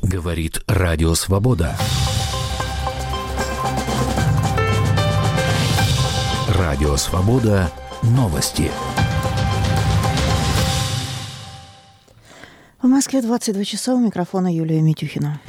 Говорит Радио Свобода. Радио Свобода. Новости. В Москве 22 часа. У микрофона Юлия Митюхина.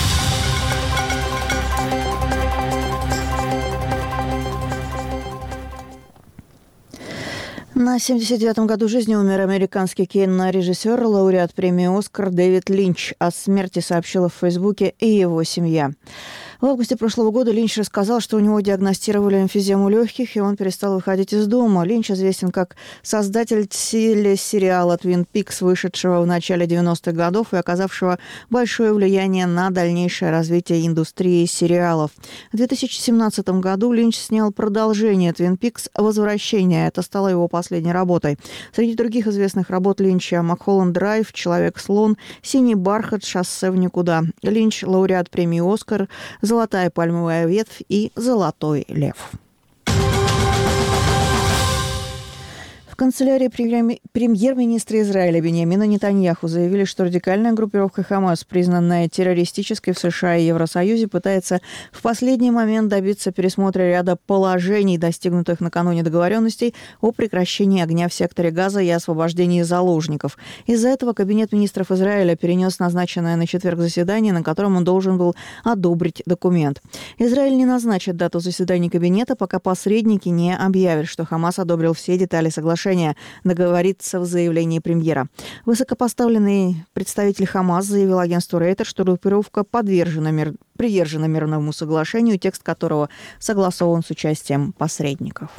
На 79-м году жизни умер американский кинорежиссер, лауреат премии «Оскар» Дэвид Линч. О смерти сообщила в Фейсбуке и его семья. В августе прошлого года Линч рассказал, что у него диагностировали эмфизему легких, и он перестал выходить из дома. Линч известен как создатель телесериала «Твин Пикс», вышедшего в начале 90-х годов и оказавшего большое влияние на дальнейшее развитие индустрии сериалов. В 2017 году Линч снял продолжение «Твин Пикс. Возвращение». Это стало его последней работой. Среди других известных работ Линча «Малхолланд Драйв», «Человек-слон», «Синий бархат», «Шоссе в никуда». Линч – лауреат премии «Оскар», «Золотая пальмовая ветвь» и «Золотой лев». В канцелярии премьер-министра Израиля Биньямина Нетаньяху заявили, что радикальная группировка «Хамас», признанная террористической в США и Евросоюзе, пытается в последний момент добиться пересмотра ряда положений, достигнутых накануне договоренностей о прекращении огня в секторе Газа и освобождении заложников. Из-за этого Кабинет министров Израиля перенес назначенное на четверг заседание, на котором он должен был одобрить документ. Израиль не назначит дату заседания Кабинета, пока посредники не объявят, что Хамас одобрил все детали соглашения, договориться в заявлении премьера. Высокопоставленный представитель Хамас заявил агентству Рейтер, что группировка привержена мирному соглашению, текст которого согласован с участием посредников.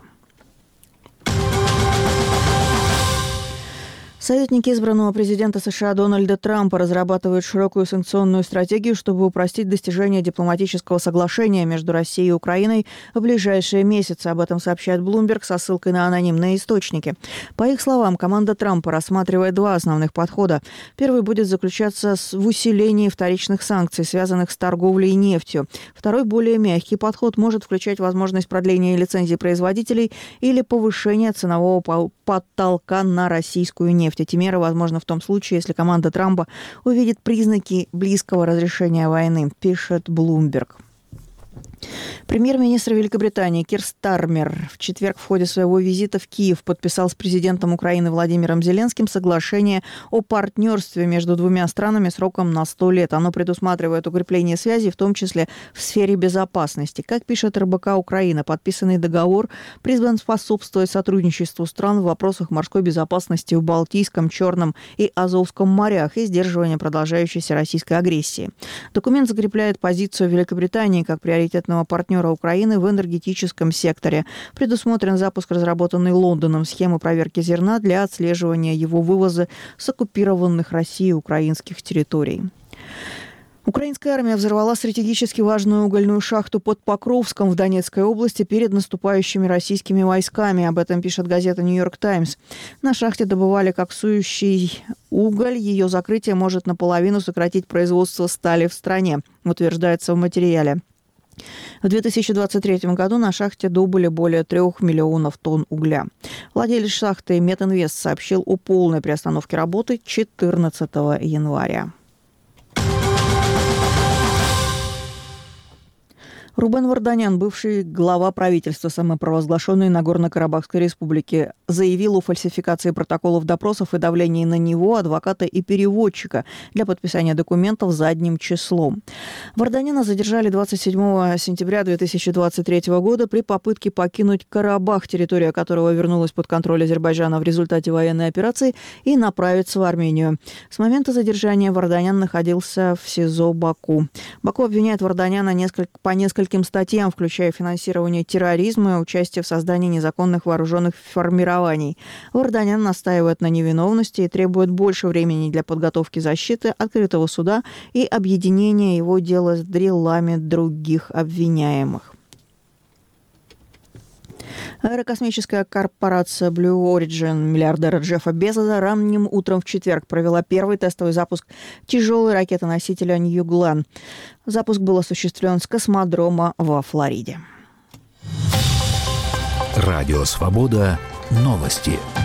Советники избранного президента США Дональда Трампа разрабатывают широкую санкционную стратегию, чтобы упростить достижение дипломатического соглашения между Россией и Украиной в ближайшие месяцы. Об этом сообщает Bloomberg со ссылкой на анонимные источники. По их словам, команда Трампа рассматривает два основных подхода. Первый будет заключаться в усилении вторичных санкций, связанных с торговлей нефтью. Второй, более мягкий подход, может включать возможность продления лицензий производителей или повышения ценового потолка на российскую нефть. Эти меры возможны в том случае, если команда Трампа увидит признаки близкого разрешения войны, пишет Bloomberg. Премьер-министр Великобритании Кир Стармер в четверг в ходе своего визита в Киев подписал с президентом Украины Владимиром Зеленским соглашение о партнерстве между двумя странами сроком на 100 лет. Оно предусматривает укрепление связей, в том числе в сфере безопасности. Как пишет РБК Украина, подписанный договор призван способствовать сотрудничеству стран в вопросах морской безопасности в Балтийском, Черном и Азовском морях и сдерживания продолжающейся российской агрессии. Документ закрепляет позицию Великобритании как приоритетного партнера Украины в энергетическом секторе. Предусмотрен запуск разработанной Лондоном схемы проверки зерна для отслеживания его вывоза с оккупированных Россией украинских территорий. Украинская армия взорвала стратегически важную угольную шахту под Покровском в Донецкой области перед наступающими российскими войсками. Об этом пишет газета «Нью-Йорк Таймс». На шахте добывали коксующий уголь. Ее закрытие может наполовину сократить производство стали в стране, утверждается в материале. В 2023 году на шахте добыли более 3 миллионов тонн угля. Владелец шахты Метинвест сообщил о полной приостановке работы 14 января. Рубен Варданян, бывший глава правительства самопровозглашенной Нагорно-Карабахской республики, заявил о фальсификации протоколов допросов и давлении на него, адвоката и переводчика для подписания документов задним числом. Варданяна задержали 27 сентября 2023 года при попытке покинуть Карабах, территория которого вернулась под контроль Азербайджана в результате военной операции, и направиться в Армению. С момента задержания Варданян находился в СИЗО Баку. Баку обвиняет Варданяна по нескольким статьям, включая финансирование терроризма и участие в создании незаконных вооруженных формирований. Варданян настаивает на невиновности и требует больше времени для подготовки защиты, открытого суда и объединения его дела с делами других обвиняемых. Аэрокосмическая корпорация Blue Origin миллиардера Джеффа Безоса ранним утром в четверг провела первый тестовый запуск тяжелой ракеты-носителя New Glenn. Запуск был осуществлен с космодрома во Флориде. Радио Свобода. Новости.